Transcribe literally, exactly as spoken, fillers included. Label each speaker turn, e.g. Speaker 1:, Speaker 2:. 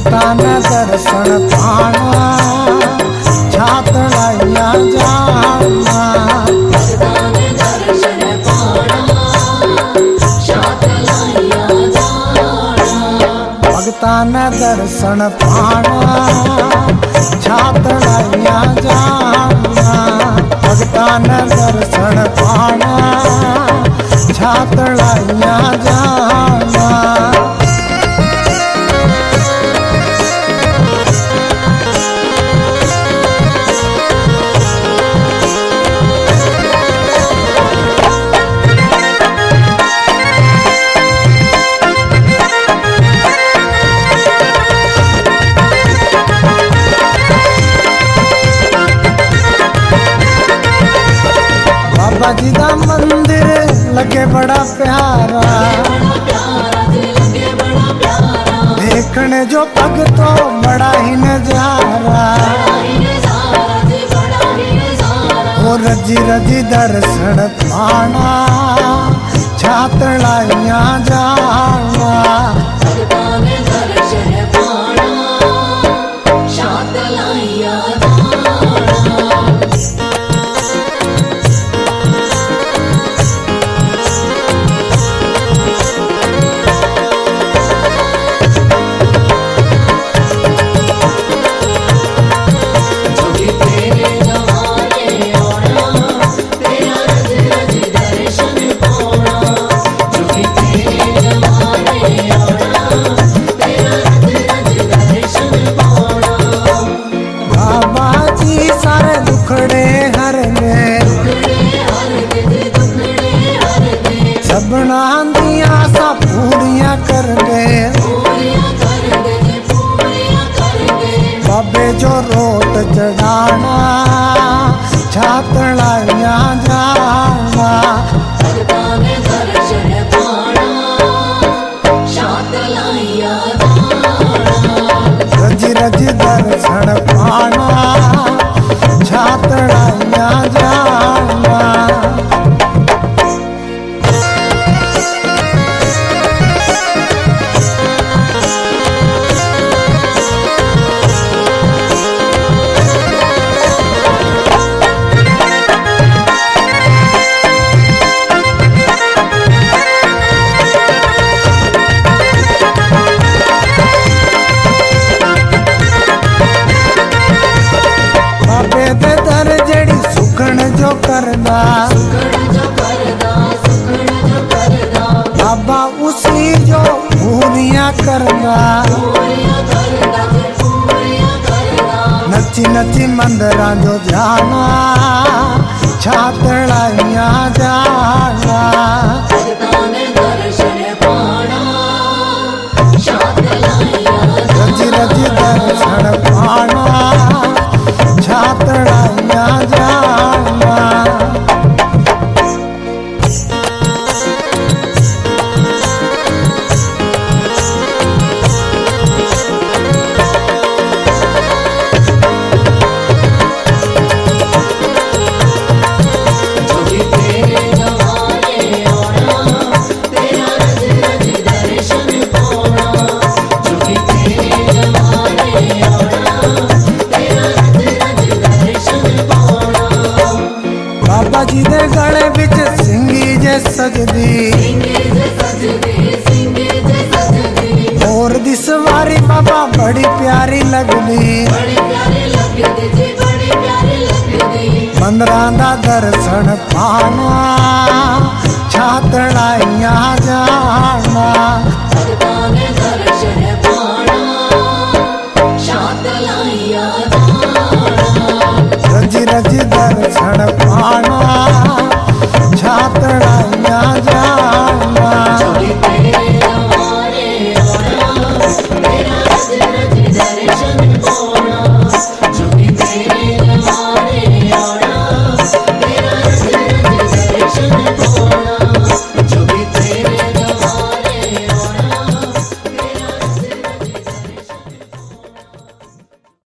Speaker 1: भगता ने दर्शन पाना छातड़ाइया जाना।
Speaker 2: भगता ने दर्शन पाना छातड़ाइया जाना।
Speaker 1: भगता ने दर्शन पाना छातड़ाइया जाना। भगता ने दर्शन पाना छातड़ाइया जाना। बाबा जी दा मंदिर लगे बड़ा प्यारा, देखने जो भगतो बड़ा ही नजारा। वो रजी रजी दर्शन पाना छातड़ाइया जाना।
Speaker 2: भगता ने दर्शन पाना छातड़ाइया जाना।
Speaker 1: सबना दिया सा पूरियां कर दे, बाबे जो रोट चढ़ाना छातड़ाइया जाना।
Speaker 2: भगता ने दर्शन पाना छातड़ाइया जाना।
Speaker 1: रजी रजी दर्शन पाना छातड़ाइया जाना। करदा बाबा उसी जो पूरियां करदा। नची नची मंदिरां जो जाना छातड़ाइया जाना।
Speaker 2: भगता ने दर्शन पाना छातड़ाइया जाना।
Speaker 1: रजी रजी दर्शन पाना छातड़ाइया जाना। बाबा जी दे गले बिच सिंगी जे सजदी, और दी सवारी बाबा बड़ी प्यारी लगदी। मंदिरां दा दर्शन पाना